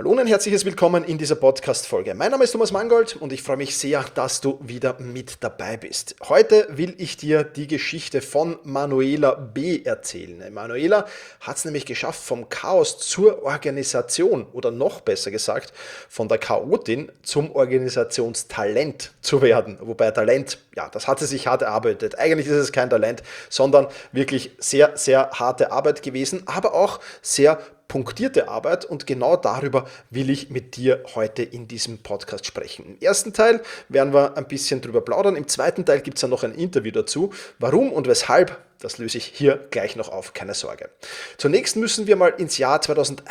Hallo und ein herzliches Willkommen in dieser Podcast-Folge. Mein Name ist Thomas Mangold und ich freue mich sehr, dass du wieder mit dabei bist. Heute will ich dir die Geschichte von Manuela B. erzählen. Manuela hat es nämlich geschafft, vom Chaos zur Organisation oder noch besser gesagt, von der Chaotin zum Organisationstalent zu werden. Wobei Talent, ja, das hat sie sich hart erarbeitet. Eigentlich ist es kein Talent, sondern wirklich sehr, sehr harte Arbeit gewesen, aber auch sehr punktierte Arbeit, und genau darüber will ich mit dir heute in diesem Podcast sprechen. Im ersten Teil werden wir ein bisschen drüber plaudern, im zweiten Teil gibt es dann noch ein Interview dazu. Warum und weshalb, das löse ich hier gleich noch auf, keine Sorge. Zunächst müssen wir mal ins Jahr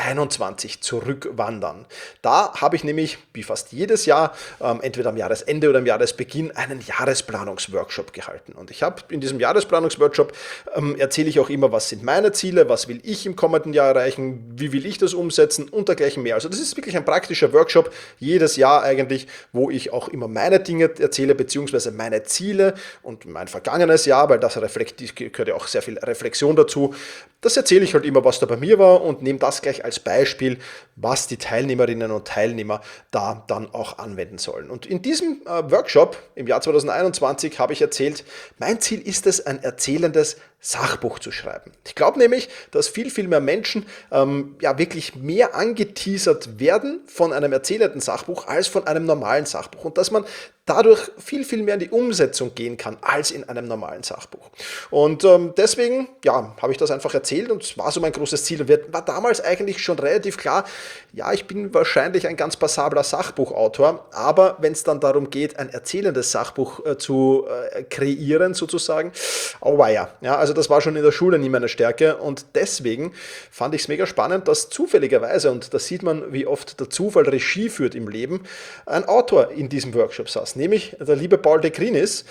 2021 zurückwandern. Da habe ich nämlich, wie fast jedes Jahr, entweder am Jahresende oder am Jahresbeginn, einen Jahresplanungsworkshop gehalten. Und ich habe in diesem Jahresplanungsworkshop erzähle ich auch immer, was sind meine Ziele, was will ich im kommenden Jahr erreichen, wie will ich das umsetzen und dergleichen mehr. Also das ist wirklich ein praktischer Workshop, jedes Jahr eigentlich, wo ich auch immer meine Dinge erzähle, beziehungsweise meine Ziele und mein vergangenes Jahr, weil das gehört ja auch sehr viel Reflexion dazu. Das erzähle ich halt immer, was da bei mir war, und nehme das gleich als Beispiel, was die Teilnehmerinnen und Teilnehmer da dann auch anwenden sollen. Und in diesem Workshop im Jahr 2021 habe ich erzählt, mein Ziel ist es, ein erzählendes Sachbuch zu schreiben. Ich glaube nämlich, dass viel, viel mehr Menschen wirklich mehr angeteasert werden von einem erzählenden Sachbuch als von einem normalen Sachbuch, und dass man dadurch viel, viel mehr in die Umsetzung gehen kann als in einem normalen Sachbuch. Und deswegen, habe ich das einfach erzählt, und es war so mein großes Ziel. Und war damals eigentlich schon relativ klar, ja, ich bin wahrscheinlich ein ganz passabler Sachbuchautor, aber wenn es dann darum geht, ein erzählendes Sachbuch zu kreieren sozusagen, auweia. Ja, also das war schon in der Schule nie meine Stärke, und deswegen fand ich es mega spannend, dass zufälligerweise, und da sieht man, wie oft der Zufall Regie führt im Leben, ein Autor in diesem Workshop saß, nämlich der liebe Paul de Krinis,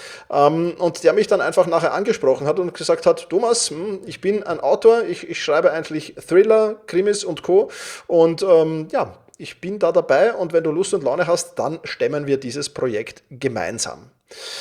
und der mich dann einfach nachher angesprochen hat und gesagt hat, Thomas, ich bin ein Autor, ich schreibe eigentlich Thriller, Krimis und Co. Und ich bin da dabei, und wenn du Lust und Laune hast, dann stemmen wir dieses Projekt gemeinsam.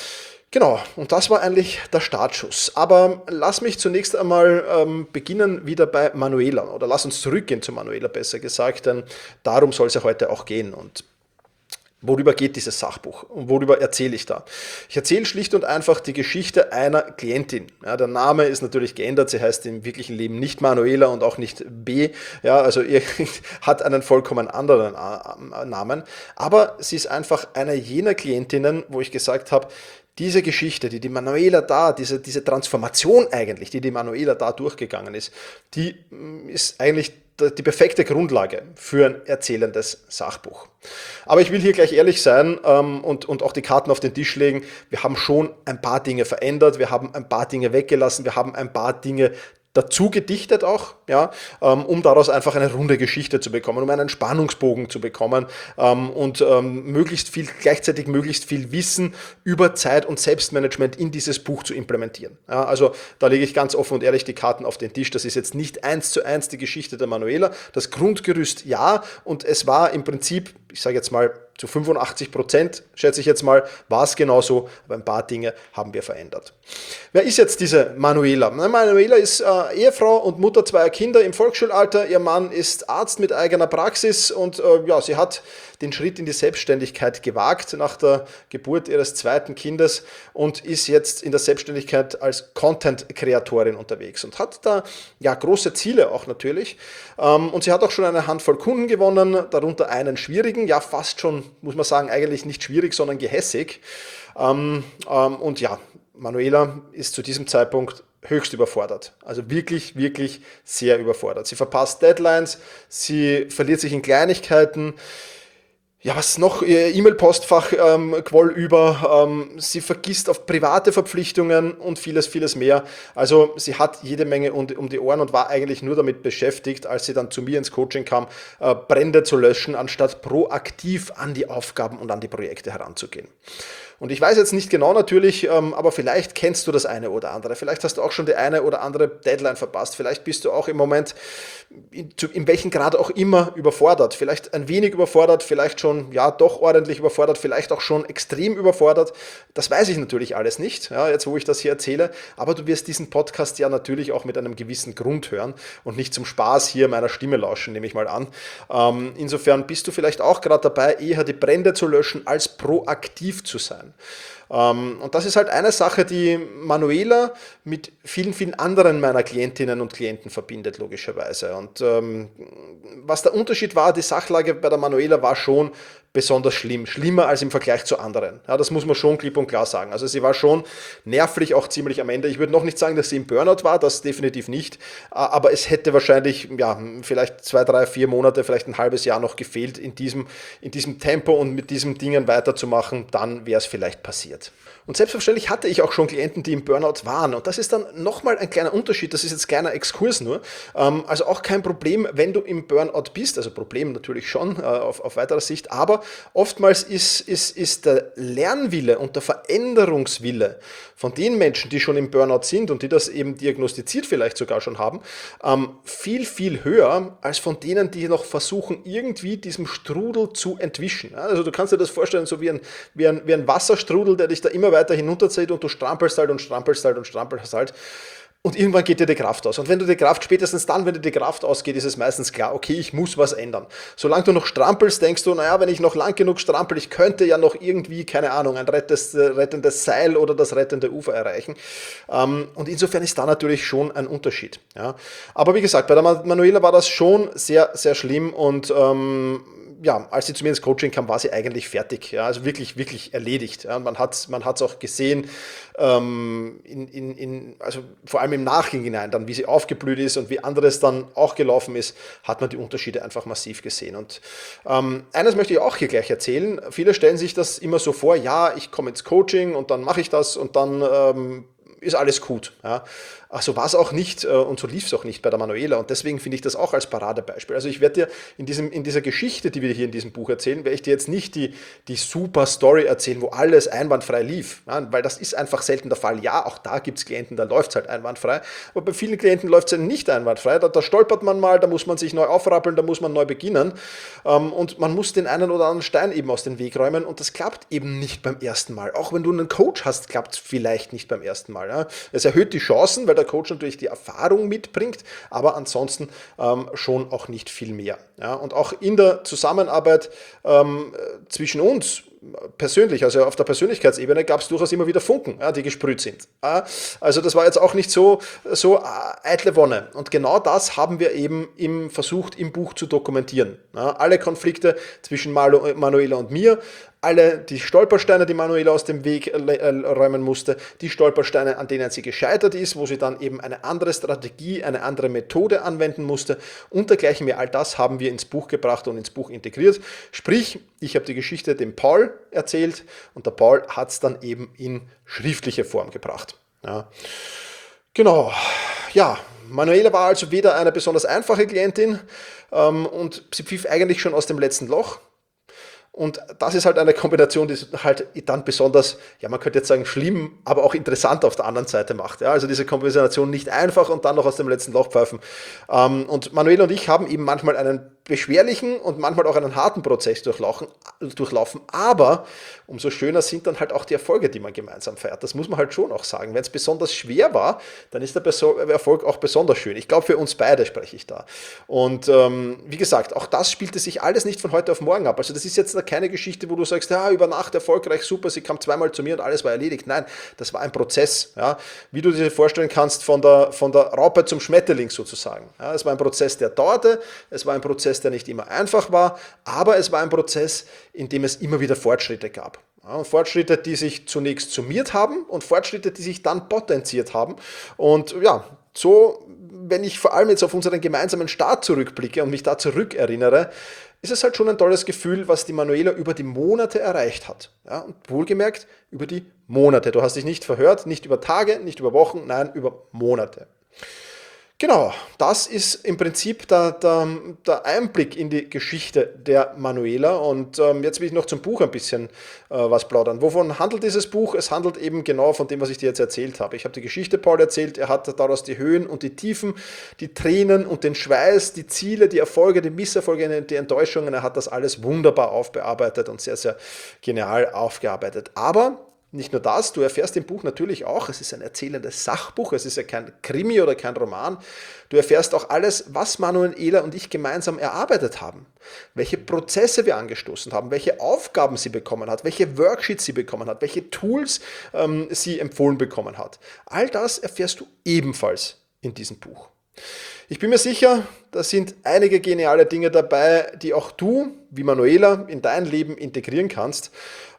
Genau, und das war eigentlich der Startschuss. Aber lass mich zunächst einmal beginnen wieder bei Manuela, oder lass uns zurückgehen zu Manuela, besser gesagt, denn darum soll es ja heute auch gehen. Und worüber geht dieses Sachbuch und worüber erzähle ich da? Ich erzähle schlicht und einfach die Geschichte einer Klientin. Ja, der Name ist natürlich geändert, sie heißt im wirklichen Leben nicht Manuela und auch nicht B. Ja, also ihr hat einen vollkommen anderen Namen, aber sie ist einfach eine jener Klientinnen, wo ich gesagt habe, diese Geschichte, die Manuela da, diese Transformation eigentlich, die Manuela da durchgegangen ist, die ist eigentlich die perfekte Grundlage für ein erzählendes Sachbuch. Aber ich will hier gleich ehrlich sein und auch die Karten auf den Tisch legen. Wir haben schon ein paar Dinge verändert, wir haben ein paar Dinge weggelassen, wir haben ein paar Dinge dazu gedichtet auch, ja, um daraus einfach eine runde Geschichte zu bekommen, um einen Spannungsbogen zu bekommen und gleichzeitig möglichst viel Wissen über Zeit- und Selbstmanagement in dieses Buch zu implementieren. Ja, also da lege ich ganz offen und ehrlich die Karten auf den Tisch. Das ist jetzt nicht 1:1 die Geschichte der Manuela. Das Grundgerüst ja, und es war im Prinzip, ich sage jetzt mal, zu 85%, schätze ich jetzt mal, war es genauso, aber ein paar Dinge haben wir verändert. Wer ist jetzt diese Manuela? Manuela ist Ehefrau und Mutter zweier Kinder im Volksschulalter. Ihr Mann ist Arzt mit eigener Praxis, und sie hat den Schritt in die Selbstständigkeit gewagt nach der Geburt ihres zweiten Kindes und ist jetzt in der Selbstständigkeit als Content-Kreatorin unterwegs und hat da große Ziele auch natürlich. Und sie hat auch schon eine Handvoll Kunden gewonnen, darunter einen schwierigen, ja fast schon, muss man sagen, eigentlich nicht schwierig, sondern gehässig. Manuela ist zu diesem Zeitpunkt höchst überfordert. Also wirklich, wirklich sehr überfordert. Sie verpasst Deadlines, sie verliert sich in Kleinigkeiten. Ja, was noch? Ihr E-Mail-Postfach quoll über, sie vergisst auf private Verpflichtungen und vieles, vieles mehr. Also sie hat jede Menge um die Ohren und war eigentlich nur damit beschäftigt, als sie dann zu mir ins Coaching kam, Brände zu löschen, anstatt proaktiv an die Aufgaben und an die Projekte heranzugehen. Und ich weiß jetzt nicht genau natürlich, aber vielleicht kennst du das eine oder andere. Vielleicht hast du auch schon die eine oder andere Deadline verpasst. Vielleicht bist du auch im Moment in welchem Grad auch immer überfordert. Vielleicht ein wenig überfordert, vielleicht schon ja doch ordentlich überfordert, vielleicht auch schon extrem überfordert. Das weiß ich natürlich alles nicht, ja, jetzt wo ich das hier erzähle. Aber du wirst diesen Podcast ja natürlich auch mit einem gewissen Grund hören und nicht zum Spaß hier meiner Stimme lauschen, nehme ich mal an. Insofern bist du vielleicht auch gerade dabei, eher die Brände zu löschen, als proaktiv zu sein. Und das ist halt eine Sache, die Manuela mit vielen, vielen anderen meiner Klientinnen und Klienten verbindet, logischerweise. Und was der Unterschied war, die Sachlage bei der Manuela war schon besonders schlimm, schlimmer als im Vergleich zu anderen. Ja, das muss man schon klipp und klar sagen. Also sie war schon nervlich auch ziemlich am Ende. Ich würde noch nicht sagen, dass sie im Burnout war, das definitiv nicht, aber es hätte wahrscheinlich, ja, vielleicht 2, 3, 4 Monate, vielleicht ein halbes Jahr noch gefehlt, in diesem Tempo und mit diesen Dingen weiterzumachen, dann wäre es vielleicht passiert. Und selbstverständlich hatte ich auch schon Klienten, die im Burnout waren. Und das ist dann nochmal ein kleiner Unterschied, das ist jetzt ein kleiner Exkurs nur. Also auch kein Problem, wenn du im Burnout bist, also Problem natürlich schon auf weiterer Sicht, aber oftmals ist der Lernwille und der Veränderungswille von den Menschen, die schon im Burnout sind und die das eben diagnostiziert vielleicht sogar schon haben, viel, viel höher als von denen, die noch versuchen, irgendwie diesem Strudel zu entwischen. Also du kannst dir das vorstellen, so wie ein Wasserstrudel, der dich da immer weiter hinunterzieht und du strampelst halt und strampelst halt und strampelst halt. Und irgendwann geht dir die Kraft aus. Und wenn du die Kraft, spätestens dann, wenn dir die Kraft ausgeht, ist es meistens klar, okay, ich muss was ändern. Solange du noch strampelst, denkst du, naja, wenn ich noch lang genug strampel, ich könnte ja noch irgendwie, keine Ahnung, ein rettendes Seil oder das rettende Ufer erreichen. Und insofern ist da natürlich schon ein Unterschied. Ja. Aber wie gesagt, bei der Manuela war das schon sehr, sehr schlimm und ja, als sie zu mir ins Coaching kam, war sie eigentlich fertig. Ja, also wirklich, wirklich erledigt. Ja, man hat es auch gesehen, also vor allem im Nachhinein, dann wie sie aufgeblüht ist und wie anderes dann auch gelaufen ist, hat man die Unterschiede einfach massiv gesehen. Und eines möchte ich auch hier gleich erzählen. Viele stellen sich das immer so vor, ja, ich komme ins Coaching und dann mache ich das und dann ist alles gut. Ja. Ach, so war es auch nicht und so lief es auch nicht bei der Manuela und deswegen finde ich das auch als Paradebeispiel. Also ich werde dir in dieser Geschichte, die wir hier in diesem Buch erzählen, werde ich dir jetzt nicht die super Story erzählen, wo alles einwandfrei lief, ja, weil das ist einfach selten der Fall. Ja, auch da gibt es Klienten, da läuft es halt einwandfrei, aber bei vielen Klienten läuft es nicht einwandfrei, da stolpert man mal, da muss man sich neu aufrappeln, da muss man neu beginnen und man muss den einen oder anderen Stein eben aus dem Weg räumen und das klappt eben nicht beim ersten Mal. Auch wenn du einen Coach hast, klappt es vielleicht nicht beim ersten Mal. Ja. Es erhöht die Chancen, weil der Coach natürlich die Erfahrung mitbringt, aber ansonsten schon auch nicht viel mehr. Ja, und auch in der Zusammenarbeit zwischen uns persönlich, also auf der Persönlichkeitsebene, gab es durchaus immer wieder Funken, ja, die gesprüht sind. Also das war jetzt auch nicht so eitle Wonne. Und genau das haben wir eben versucht im Buch zu dokumentieren. Ja, alle Konflikte zwischen Manuela und mir, alle die Stolpersteine, die Manuela aus dem Weg räumen musste, die Stolpersteine, an denen sie gescheitert ist, wo sie dann eben eine andere Strategie, eine andere Methode anwenden musste und dergleichen mehr. All das haben wir ins Buch gebracht und ins Buch integriert. Sprich, ich habe die Geschichte dem Paul erzählt und der Paul hat es dann eben in schriftliche Form gebracht. Ja. Genau, ja, Manuela war also weder eine besonders einfache Klientin und sie pfiff eigentlich schon aus dem letzten Loch. Und das ist halt eine Kombination, die halt dann besonders, ja, man könnte jetzt sagen schlimm, aber auch interessant auf der anderen Seite macht. Ja, also diese Kombination nicht einfach und dann noch aus dem letzten Loch pfeifen. Und Manuela und ich haben eben manchmal einen beschwerlichen und manchmal auch einen harten Prozess durchlaufen, aber umso schöner sind dann halt auch die Erfolge, die man gemeinsam feiert. Das muss man halt schon auch sagen. Wenn es besonders schwer war, dann ist der Erfolg auch besonders schön. Ich glaube, für uns beide spreche ich da. Und wie gesagt, auch das spielte sich alles nicht von heute auf morgen ab. Also das ist jetzt keine Geschichte, wo du sagst, ja, über Nacht erfolgreich, super, sie kam zweimal zu mir und alles war erledigt. Nein, das war ein Prozess. Ja, wie du dir vorstellen kannst, von der Raupe zum Schmetterling sozusagen. Ja, es war ein Prozess, der dauerte, es war ein Prozess, der nicht immer einfach war, aber es war ein Prozess, in dem es immer wieder Fortschritte gab. Ja, Fortschritte, die sich zunächst summiert haben und Fortschritte, die sich dann potenziert haben. Und ja, so, wenn ich vor allem jetzt auf unseren gemeinsamen Start zurückblicke und mich da zurückerinnere, ist es halt schon ein tolles Gefühl, was die Manuela über die Monate erreicht hat. Ja, und wohlgemerkt, über die Monate. Du hast dich nicht verhört, nicht über Tage, nicht über Wochen, nein, über Monate. Genau, das ist im Prinzip der Einblick in die Geschichte der Manuela. Und jetzt will ich noch zum Buch ein bisschen was plaudern. Wovon handelt dieses Buch? Es handelt eben genau von dem, was ich dir jetzt erzählt habe. Ich habe die Geschichte Paul erzählt, er hat daraus die Höhen und die Tiefen, die Tränen und den Schweiß, die Ziele, die Erfolge, die Misserfolge, die Enttäuschungen. Er hat das alles wunderbar aufbearbeitet und sehr, sehr genial aufgearbeitet. Aber nicht nur das, du erfährst im Buch natürlich auch, es ist ein erzählendes Sachbuch, es ist ja kein Krimi oder kein Roman, du erfährst auch alles, was Manuela und ich gemeinsam erarbeitet haben, welche Prozesse wir angestoßen haben, welche Aufgaben sie bekommen hat, welche Worksheets sie bekommen hat, welche Tools sie empfohlen bekommen hat. All das erfährst du ebenfalls in diesem Buch. Ich bin mir sicher, da sind einige geniale Dinge dabei, die auch du, wie Manuela, in dein Leben integrieren kannst.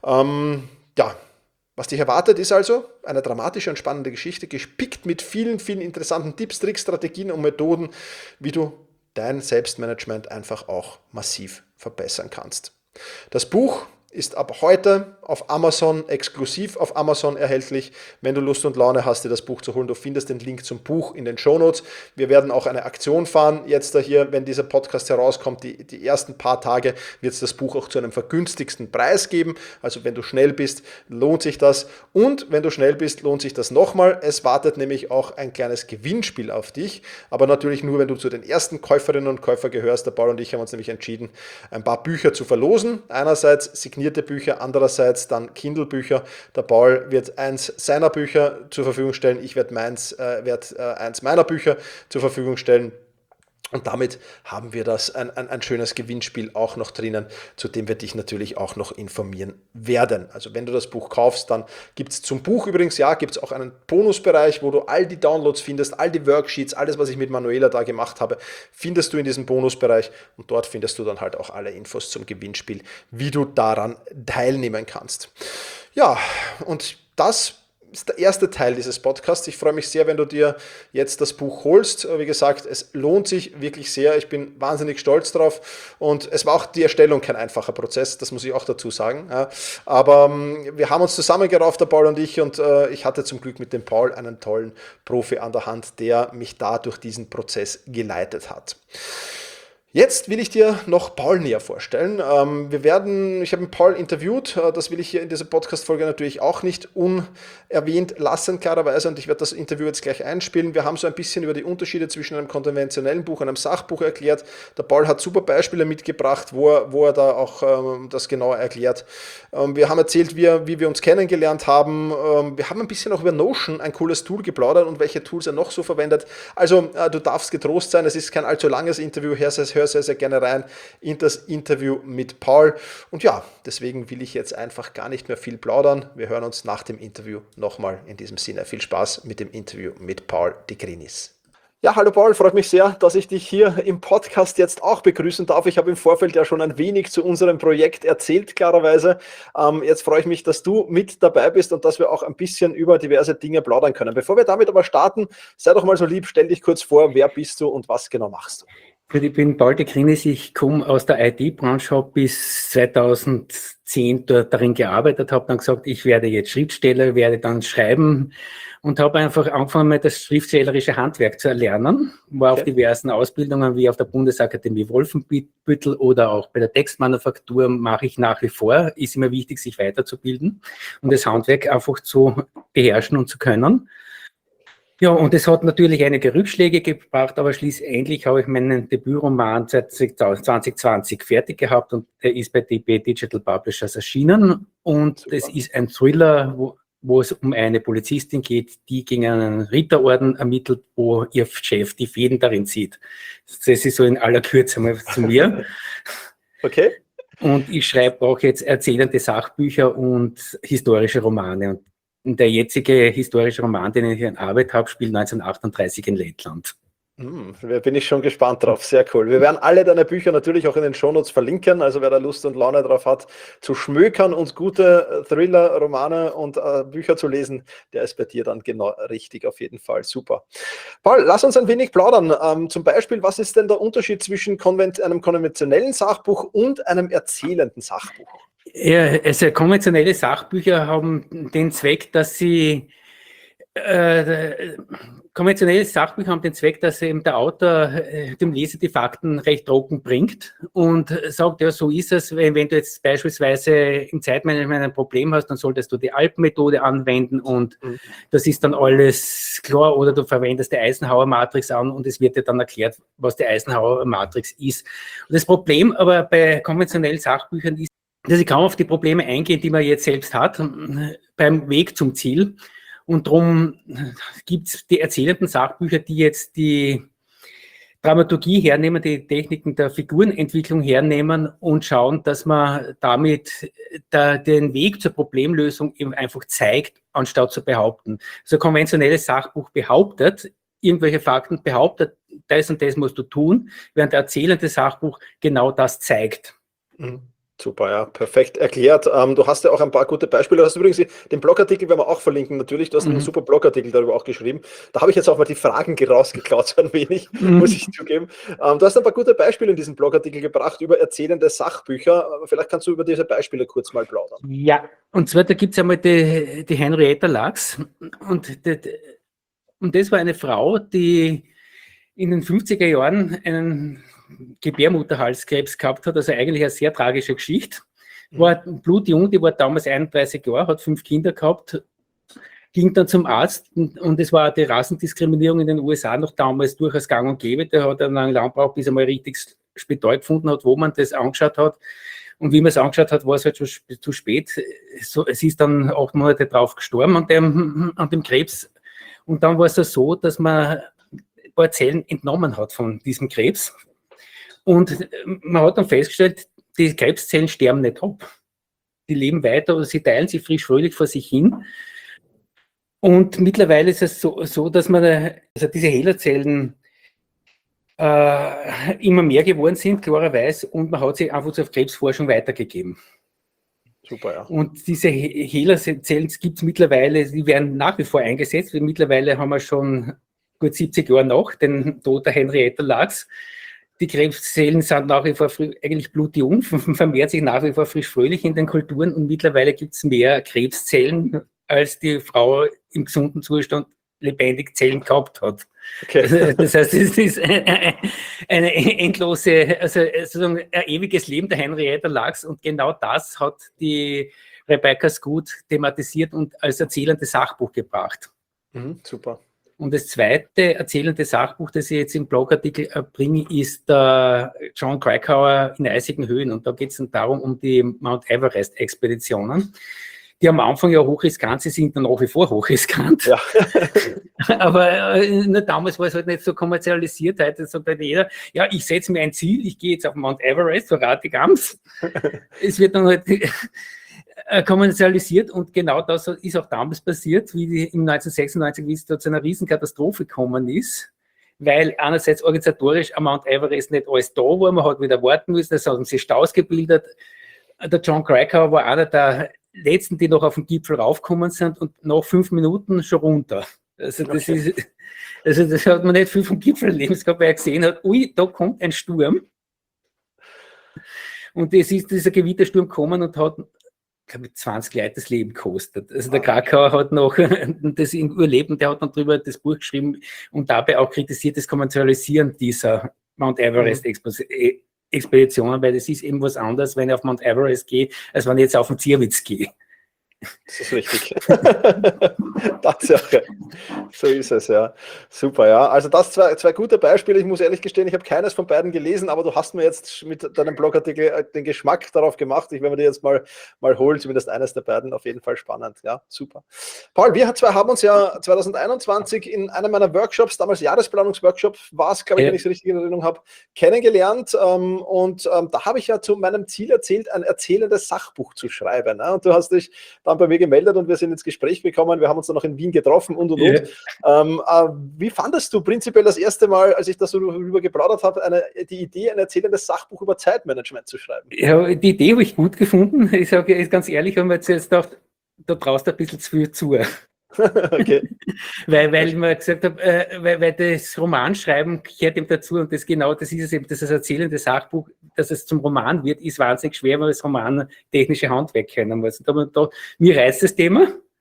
Ja, was dich erwartet, ist also eine dramatische und spannende Geschichte, gespickt mit vielen, vielen interessanten Tipps, Tricks, Strategien und Methoden, wie du dein Selbstmanagement einfach auch massiv verbessern kannst. Das Buch ist ab heute auf Amazon, exklusiv auf Amazon erhältlich. Wenn du Lust und Laune hast, dir das Buch zu holen, du findest den Link zum Buch in den Shownotes. Wir werden auch eine Aktion fahren, jetzt hier, wenn dieser Podcast herauskommt, die ersten paar Tage wird es das Buch auch zu einem vergünstigsten Preis geben. Also wenn du schnell bist, lohnt sich das. Und wenn du schnell bist, lohnt sich das nochmal. Es wartet nämlich auch ein kleines Gewinnspiel auf dich, aber natürlich nur, wenn du zu den ersten Käuferinnen und Käufern gehörst. Der Paul und ich haben uns nämlich entschieden, ein paar Bücher zu verlosen. Einerseits signierte Bücher, andererseits dann Kindle-Bücher. Der Paul wird eins seiner Bücher zur Verfügung stellen, ich werde eins meiner Bücher zur Verfügung stellen. Und damit haben wir ein schönes Gewinnspiel auch noch drinnen, zu dem wir dich natürlich auch noch informieren werden. Also wenn du das Buch kaufst, dann gibt es zum Buch übrigens, ja, gibt es auch einen Bonusbereich, wo du all die Downloads findest, all die Worksheets, alles, was ich mit Manuela da gemacht habe, findest du in diesem Bonusbereich. Und dort findest du dann halt auch alle Infos zum Gewinnspiel, wie du daran teilnehmen kannst. Ja, und das ist der erste Teil dieses Podcasts. Ich freue mich sehr, wenn du dir jetzt das Buch holst. Wie gesagt, es lohnt sich wirklich sehr. Ich bin wahnsinnig stolz drauf und es war auch die Erstellung kein einfacher Prozess, das muss ich auch dazu sagen. Aber wir haben uns zusammengerauft, der Paul und ich ich hatte zum Glück mit dem Paul einen tollen Profi an der Hand, der mich da durch diesen Prozess geleitet hat. Jetzt will ich dir noch Paul näher vorstellen. Ich habe Paul interviewt, das will ich hier in dieser Podcast-Folge natürlich auch nicht unerwähnt lassen, klarerweise, und ich werde das Interview jetzt gleich einspielen. Wir haben so ein bisschen über die Unterschiede zwischen einem konventionellen Buch und einem Sachbuch erklärt. Der Paul hat super Beispiele mitgebracht, wo er da auch das genauer erklärt. Wir haben erzählt, wie wir uns kennengelernt haben. Wir haben ein bisschen auch über Notion, ein cooles Tool, geplaudert und welche Tools er noch so verwendet. Also du darfst getrost sein, es ist kein allzu langes Interview, hör sehr, sehr gerne rein in das Interview mit Paul. Und ja, deswegen will ich jetzt einfach gar nicht mehr viel plaudern. Wir hören uns nach dem Interview nochmal. In diesem Sinne viel Spaß mit dem Interview mit Paul de Grinis. Ja, hallo Paul, freut mich sehr, dass ich dich hier im Podcast jetzt auch begrüßen darf. Ich habe im Vorfeld ja schon ein wenig zu unserem Projekt erzählt, klarerweise. Jetzt freue ich mich, dass du mit dabei bist und dass wir auch ein bisschen über diverse Dinge plaudern können. Bevor wir damit aber starten, sei doch mal so lieb, stell dich kurz vor, wer bist du und was genau machst du? Ich bin Paul de Grinis, ich komme aus der IT-Branche, habe bis 2010 dort darin gearbeitet, habe dann gesagt, ich werde jetzt Schriftsteller, werde dann schreiben und habe einfach angefangen, mal das schriftstellerische Handwerk zu erlernen. War auf diversen Ausbildungen wie auf der Bundesakademie Wolfenbüttel oder auch bei der Textmanufaktur mache ich nach wie vor. Ist immer wichtig, sich weiterzubilden und das Handwerk einfach zu beherrschen und zu können. Ja, und es hat natürlich einige Rückschläge gebracht, aber schließlich habe ich meinen Debütroman seit 2020 fertig gehabt und der ist bei DB Digital Publishers erschienen. Und Super. Das ist ein Thriller, wo es um eine Polizistin geht, die gegen einen Ritterorden ermittelt, wo ihr Chef die Fäden darin zieht. Das ist so in aller Kürze mal zu mir. Okay. Und ich schreibe auch jetzt erzählende Sachbücher und historische Romane. Und der jetzige historische Roman, den ich in Arbeit habe, spielt 1938 in Lettland. Bin ich schon gespannt drauf, sehr cool. Wir werden alle deine Bücher natürlich auch in den Shownotes verlinken, also wer da Lust und Laune drauf hat, zu schmökern und gute Thriller, Romane und Bücher zu lesen, der ist bei dir dann genau richtig, auf jeden Fall, super. Paul, lass uns ein wenig plaudern. Zum Beispiel, was ist denn der Unterschied zwischen einem konventionellen Sachbuch und einem erzählenden Sachbuch? Ja, also konventionelle Sachbücher haben den Zweck, dass sie konventionelle Sachbücher haben den Zweck, dass eben der Autor dem Leser die Fakten recht trocken bringt und sagt, ja, so ist es, wenn du jetzt beispielsweise im Zeitmanagement ein Problem hast, dann solltest du die ALP-Methode anwenden und das ist dann alles klar, oder du verwendest die Eisenhower-Matrix an und es wird dir dann erklärt, was die Eisenhower-Matrix ist. Und das Problem aber bei konventionellen Sachbüchern ist, dass sie kaum auf die Probleme eingehen, die man jetzt selbst hat, beim Weg zum Ziel. Und darum gibt es die erzählenden Sachbücher, die jetzt die Dramaturgie hernehmen, die Techniken der Figurenentwicklung hernehmen und schauen, dass man damit den Weg zur Problemlösung eben einfach zeigt, anstatt zu behaupten. So ein konventionelles Sachbuch behauptet, irgendwelche Fakten behauptet, das und das musst du tun, während der erzählende Sachbuch genau das zeigt. Super, ja, perfekt erklärt. Du hast ja auch ein paar gute Beispiele. Du hast übrigens den Blogartikel, werden wir auch verlinken, natürlich. Du hast einen super Blogartikel darüber auch geschrieben. Da habe ich jetzt auch mal die Fragen rausgeklaut, so ein wenig, muss ich zugeben. Du hast ein paar gute Beispiele in diesem Blogartikel gebracht über erzählende Sachbücher. Vielleicht kannst du über diese Beispiele kurz mal plaudern. Ja, und zwar, da gibt es einmal die Henrietta Lacks. Und das war eine Frau, die in den 50er Jahren einen Gebärmutterhalskrebs gehabt hat, also eigentlich eine sehr tragische Geschichte. War blutjung, die war damals 31 Jahre, hat 5 Kinder gehabt, ging dann zum Arzt und es war die Rassendiskriminierung in den USA noch damals durchaus gang und gäbe. Der hat dann lang gebraucht, bis er mal richtig Spital gefunden hat, wo man das angeschaut hat. Und wie man es angeschaut hat, war es halt schon zu spät. Sie ist dann 8 Monate drauf gestorben an dem Krebs. Und dann war es so, dass man ein paar Zellen entnommen hat von diesem Krebs. Und man hat dann festgestellt, die Krebszellen sterben nicht ab. Die leben weiter oder sie teilen sich frisch fröhlich vor sich hin. Und mittlerweile ist es so dass man also diese Hehlerzellen immer mehr geworden sind, klarerweise, und man hat sie einfach zur Krebsforschung weitergegeben. Super, ja. Und diese Hehlerzellen gibt es mittlerweile, die werden nach wie vor eingesetzt. Mittlerweile haben wir schon gut 70 Jahre nach dem Tod der Henrietta Lacks. Die Krebszellen sind nach wie vor eigentlich blutjung, vermehrt sich nach wie vor frisch fröhlich in den Kulturen und mittlerweile gibt es mehr Krebszellen, als die Frau im gesunden Zustand lebendig Zellen gehabt hat. Okay. Das heißt, es ist eine endlose, also sozusagen ein ewiges Leben der Henrietta Lacks und genau das hat die Rebecca Skloot thematisiert und als erzählendes Sachbuch gebracht. Super. Und das zweite erzählende Sachbuch, das ich jetzt im Blogartikel bringe, ist der Jon Krakauer in eisigen Höhen. Und da geht es dann darum, um die Mount Everest-Expeditionen, die am Anfang ja hochriskant sind und nach wie vor hochriskant. Ja. Aber damals war es halt nicht so kommerzialisiert. Heute sagt halt jeder, ja, ich setze mir ein Ziel, ich gehe jetzt auf Mount Everest, so Ratigams. Es wird dann halt kommerzialisiert und genau das ist auch damals passiert, wie im 1996, wie es da zu einer Riesenkatastrophe gekommen ist, weil einerseits organisatorisch am Mount Everest nicht alles da war, man hat wieder warten müssen, es haben sich Staus gebildet. Der Jon Krakauer war einer der letzten, die noch auf den Gipfel raufgekommen sind und nach 5 Minuten schon runter. Also das das hat man nicht viel vom Gipfel erlebt gehabt, weil er gesehen hat, ui, da kommt ein Sturm. Und es ist dieser Gewittersturm gekommen und hat mit 20 Leuten das Leben gekostet. Also der Krakauer hat noch das überlebt und der hat dann drüber das Buch geschrieben und dabei auch kritisiert das Kommerzialisieren dieser Mount Everest Expeditionen, weil es ist eben was anderes, wenn ich auf Mount Everest gehe, als wenn ich jetzt auf den Zierwitz gehe. Das ist richtig. Tatsache. So ist es, ja. Super, ja. Also das zwei gute Beispiele. Ich muss ehrlich gestehen, ich habe keines von beiden gelesen, aber du hast mir jetzt mit deinem Blogartikel den Geschmack darauf gemacht. Ich werde mir die jetzt mal holen, zumindest eines der beiden. Auf jeden Fall spannend. Ja, super. Paul, wir zwei haben uns ja 2021 in einem meiner Workshops, damals Jahresplanungsworkshop, war es, glaube ich, wenn ich es richtig in Erinnerung habe, kennengelernt. Und da habe ich ja zu meinem Ziel erzählt, ein erzählendes Sachbuch zu schreiben. Ne? Und du hast dich dann bei mir gemeldet und wir sind ins Gespräch gekommen. Wir haben uns dann noch in Wien getroffen und. Wie fandest du prinzipiell das erste Mal, als ich das so darüber geplaudert habe, die Idee, ein erzählendes Sachbuch über Zeitmanagement zu schreiben? Ja, die Idee habe ich gut gefunden. Ich sage ganz ehrlich, haben wir jetzt gedacht, da brauchst du ein bisschen zu viel zu. Okay. weil man gesagt hat, weil das Romanschreiben gehört eben dazu und das ist es eben, das erzählende Sachbuch, dass es zum Roman wird, ist wahnsinnig schwer, weil das Roman technische Handwerk kennen muss. Und da haben wir gedacht, mir reizt das Thema.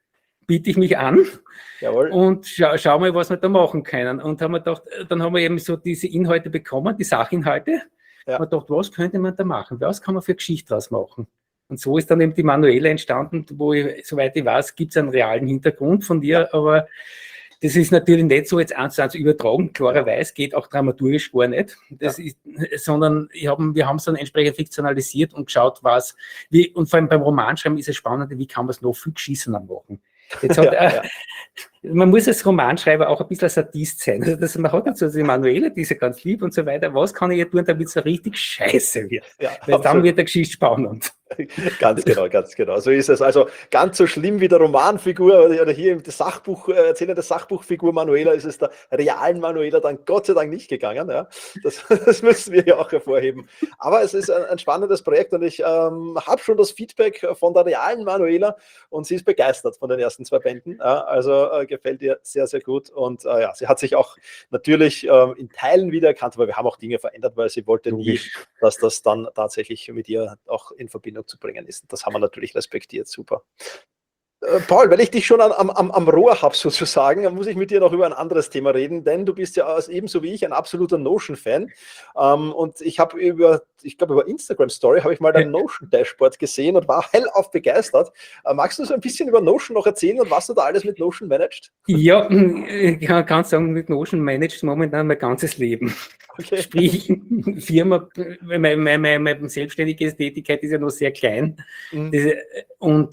biete ich mich an. Jawohl. Und schau mal, was wir da machen können. Und haben wir gedacht, dann haben wir eben so diese Inhalte bekommen, die Sachinhalte. Ja. Man gedacht, was könnte man da machen? Was kann man für Geschichte draus machen? Und so ist dann eben die Manuela entstanden, wo ich, soweit ich weiß, gibt es einen realen Hintergrund von dir, aber das ist natürlich nicht so jetzt 1:1 übertragen, klarerweise, geht auch dramaturgisch gar nicht, sondern wir haben es dann entsprechend fiktionalisiert und geschaut, und vor allem beim Romanschreiben ist es spannend, wie kann man es noch viel geschissener machen. Jetzt hat, man muss als Romanschreiber auch ein bisschen Sadist sein. Also man hat jetzt also die Manuela, die ist ja ganz lieb und so weiter. Was kann ich jetzt tun, damit es so richtig scheiße wird? Ja, weil absolut. Dann wird der Geschichte spannend. Ganz genau. So ist es. Also ganz so schlimm wie der Romanfigur oder hier im Sachbuch, erzählende Sachbuchfigur Manuela, ist es der realen Manuela dann Gott sei Dank nicht gegangen. Ja? Das müssen wir ja auch hervorheben. Aber es ist ein spannendes Projekt und ich habe schon das Feedback von der realen Manuela und sie ist begeistert von den ersten 2 Bänden. Ja? Also gefällt ihr sehr, sehr gut. Und sie hat sich auch natürlich in Teilen wiedererkannt, aber wir haben auch Dinge verändert, weil sie wollte nie, dass das dann tatsächlich mit ihr auch in Verbindung zu bringen ist. Das haben wir natürlich respektiert. Super. Paul, weil ich dich schon am Rohr habe sozusagen, muss ich mit dir noch über ein anderes Thema reden, denn du bist ja ebenso wie ich ein absoluter Notion-Fan und ich habe über Instagram Story habe ich mal dein Notion-Dashboard gesehen und war hellauf begeistert. Magst du so ein bisschen über Notion noch erzählen und was du da alles mit Notion managst? Ja, ich kann sagen, mit Notion managst momentan mein ganzes Leben. Okay. Sprich, Firma, meine selbstständige Tätigkeit ist ja noch sehr klein. Und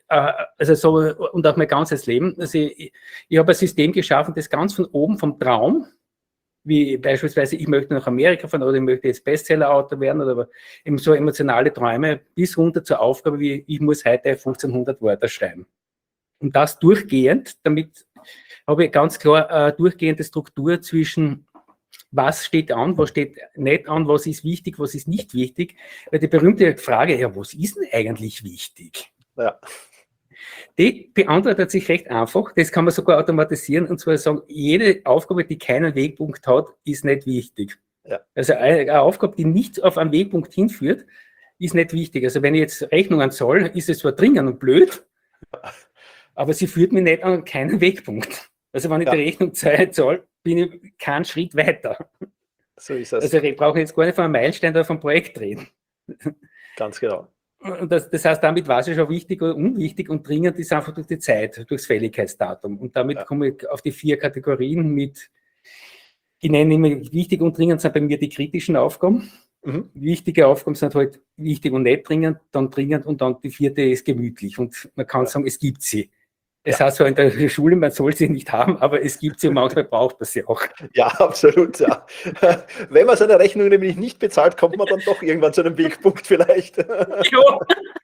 auch mein ganzes Leben. Also ich habe ein System geschaffen, das ganz von oben vom Traum, wie beispielsweise ich möchte nach Amerika fahren oder ich möchte jetzt Bestseller-Autor werden oder eben so emotionale Träume, bis runter zur Aufgabe, wie ich muss heute 1500 Wörter schreiben. Und das durchgehend, damit habe ich ganz klar eine durchgehende Struktur zwischen was steht an, was steht nicht an, was ist wichtig, was ist nicht wichtig. Weil die berühmte Frage, ja, was ist denn eigentlich wichtig? Ja. Die beantwortet sich recht einfach, das kann man sogar automatisieren und zwar sagen, jede Aufgabe, die keinen Wegpunkt hat, ist nicht wichtig. Ja. Also eine Aufgabe, die nicht auf einen Wegpunkt hinführt, ist nicht wichtig. Also wenn ich jetzt Rechnungen zahle, ist es zwar dringend und blöd, aber sie führt mich nicht an keinen Wegpunkt. Also wenn ich die Rechnung zahle, bin ich keinen Schritt weiter. So ist es. Also ich brauche jetzt gar nicht von einem Meilenstein oder vom Projekt reden. Ganz genau. Und das heißt, damit war es schon wichtig oder unwichtig und dringend ist einfach durch die Zeit, durchs Fälligkeitsdatum. Und damit komme ich auf die 4 Kategorien mit, ich nenne immer wichtig und dringend sind bei mir die kritischen Aufgaben. Wichtige Aufgaben sind halt wichtig und nicht dringend, dann dringend und dann die 4. ist gemütlich. Und man kann sagen, es gibt sie. Es heißt zwar in der Schule, man soll sie nicht haben, aber es gibt sie und manchmal braucht man sie auch. Ja, absolut, ja. Wenn man seine Rechnung nämlich nicht bezahlt, kommt man dann doch irgendwann zu einem Wegpunkt vielleicht. Ja.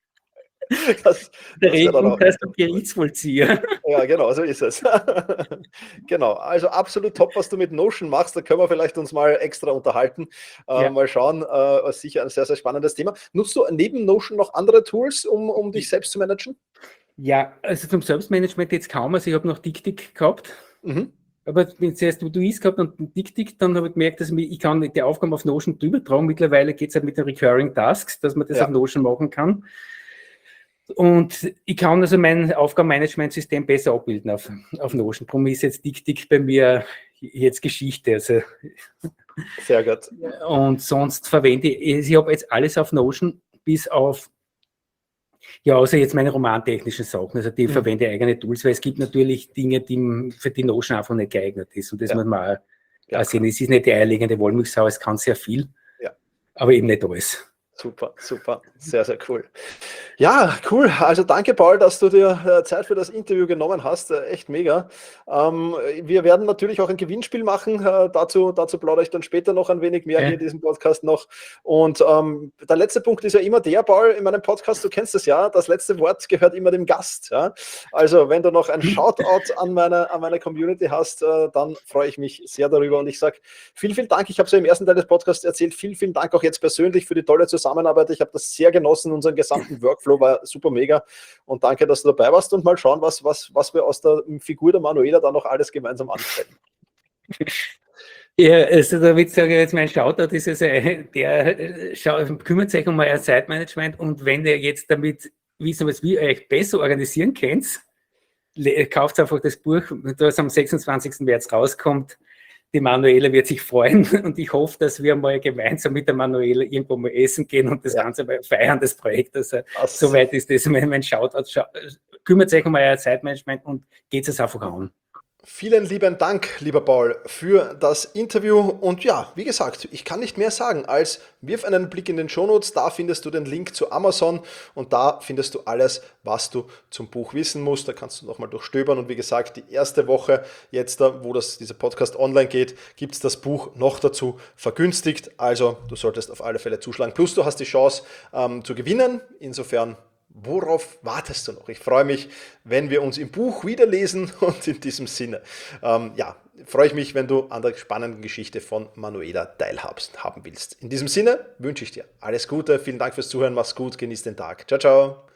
Der Wegpunkt heißt der Gerichtsvollzieher. Ja, genau, so ist es. Genau, also absolut top, was du mit Notion machst. Da können wir vielleicht uns mal extra unterhalten. Mal schauen, sicher ein sehr, sehr spannendes Thema. Nutzt du neben Notion noch andere Tools, um dich selbst zu managen? Ja, also zum Selbstmanagement jetzt kaum. Also ich habe noch DickDick gehabt. Aber wenn zuerst du gehabt und DickDick, dann habe ich gemerkt, dass ich kann die Aufgaben auf Notion drüber tragen. Mittlerweile geht es halt mit den Recurring Tasks, dass man das auf Notion machen kann. Und ich kann also mein Aufgabenmanagementsystem besser abbilden auf Notion. Darum ist jetzt DickDick bei mir jetzt Geschichte. Also sehr gut. Und sonst verwende ich habe jetzt alles auf Notion, bis auf außer jetzt meine romantechnischen Sachen, also die verwende eigene Tools, weil es gibt natürlich Dinge, die für die Notion einfach nicht geeignet ist und das muss man auch sehen. Es ist nicht die eierlegende Wollmilchsau, es kann sehr viel, aber eben nicht alles. Super, super, sehr, sehr cool. Ja, cool. Also danke, Paul, dass du dir Zeit für das Interview genommen hast. Echt mega. Wir werden natürlich auch ein Gewinnspiel machen. Dazu plaudere ich dann später noch ein wenig mehr hier in diesem Podcast noch. Und der letzte Punkt ist ja immer der, Paul, in meinem Podcast, du kennst es ja, das letzte Wort gehört immer dem Gast. Ja? Also wenn du noch ein Shoutout an meine Community hast, dann freue ich mich sehr darüber. Und ich sage vielen, vielen Dank. Ich habe es ja im ersten Teil des Podcasts erzählt. Vielen, vielen Dank auch jetzt persönlich für die tolle Zusammenarbeit. Ich habe das sehr genossen. Unseren gesamten Workflow war super mega. Und danke, dass du dabei warst und mal schauen, was wir aus der Figur der Manuela da noch alles gemeinsam anstellen. Ja, also da würde ich sagen, jetzt mein Shoutout ist also, der kümmert sich um euer Zeitmanagement und wenn ihr jetzt damit wissen, was wir euch besser organisieren könnt, kauft einfach das Buch, das am 26. März rauskommt. Die Manuela wird sich freuen und ich hoffe, dass wir mal gemeinsam mit der Manuela irgendwo mal essen gehen und das Ganze mal feiern, das Projekt. Also soweit ist das mein Shoutout. Kümmert euch um euer Zeitmanagement und geht es einfach an. Vielen lieben Dank, lieber Paul, für das Interview. Und ja, wie gesagt, ich kann nicht mehr sagen, als wirf einen Blick in den Shownotes, da findest du den Link zu Amazon und da findest du alles, was du zum Buch wissen musst. Da kannst du nochmal durchstöbern und wie gesagt, die erste Woche jetzt, wo dieser Podcast online geht, gibt es das Buch noch dazu vergünstigt. Also du solltest auf alle Fälle zuschlagen. Plus du hast die Chance zu gewinnen. Insofern, worauf wartest du noch? Ich freue mich, wenn wir uns im Buch wiederlesen und in diesem Sinne, freue ich mich, wenn du an der spannenden Geschichte von Manuela teilhaben willst. In diesem Sinne wünsche ich dir alles Gute, vielen Dank fürs Zuhören, mach's gut, genieß den Tag. Ciao, ciao.